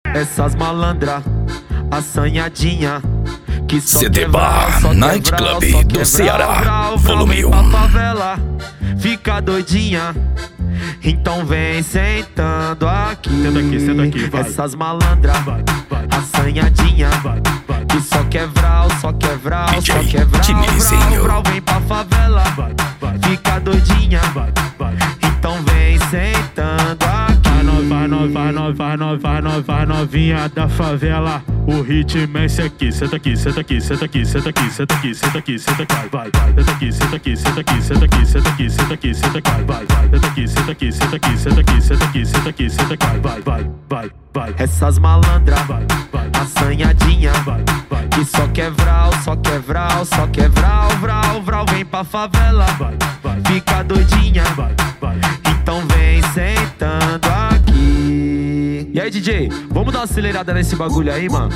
Essas malandra, assanhadinha, que só CD Bar Night Club do Ceará, volume 1. Pra favela, fica doidinha, então vem sentando aqui. Senta aqui, vai. Essas malandra, assanhadinha, que só quer vral, só quer vral, DJ só quer vral, Tinizinho. vral, vem pra favela, fica doidinha, então vem sentando aqui. Vai novinha da favela, o ritmo é esse aqui. Senta aqui, senta aqui, senta aqui, senta aqui, senta aqui, senta aqui, senta aqui, vai. Senta aqui, senta aqui, senta aqui, senta aqui, senta aqui, senta aqui, senta aqui, vai. Senta aqui, senta aqui, senta aqui, senta aqui, senta aqui, senta aqui, senta aqui, vai. Essas malandra, assanhadinha, que só quer vral, só quer vral, só quer vral, vral, vral, vem pra favela, fica doidinha, então vem sentando aqui. E aí, DJ, vamos dar uma acelerada nesse bagulho aí, mano?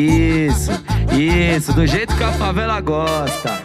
Isso, do jeito que a favela gosta.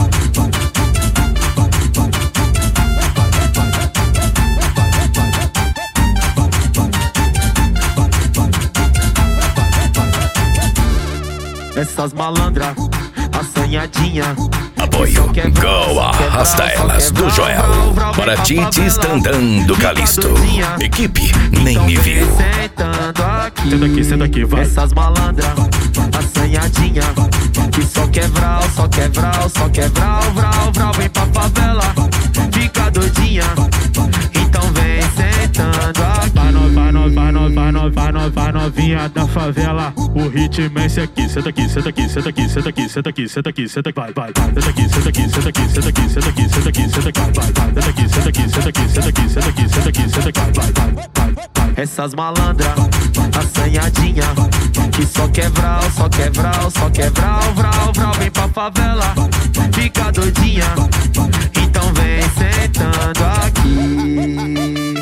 Essas malandra, assanhadinha, Apoio Go Arrasta Elas do Joel. Para Tite Standan do Calisto. Equipe Nem Me Viu. Senta aqui, vai. Essas malandra, assanhadinha, que só quer vral, só quer vral, só quer vral, vral, vral, vem pra favela, fica doidinha, então vem sentando aqui. Vai novinha da favela, o ritmo é esse aqui. Senta aqui, senta aqui, senta aqui, senta aqui, senta aqui, senta aqui, senta aqui, vai. Senta aqui, senta aqui, senta aqui, senta aqui, senta aqui, senta aqui, senta aqui, vai. Senta aqui, senta aqui, senta aqui, senta aqui, senta aqui, senta aqui, senta aqui, vai. Essas malandra, assanhadinha, que só quer vral, só quer vral, só quer vral, vral, vral, vem pra favela, fica doidinha, então vem sentando aqui.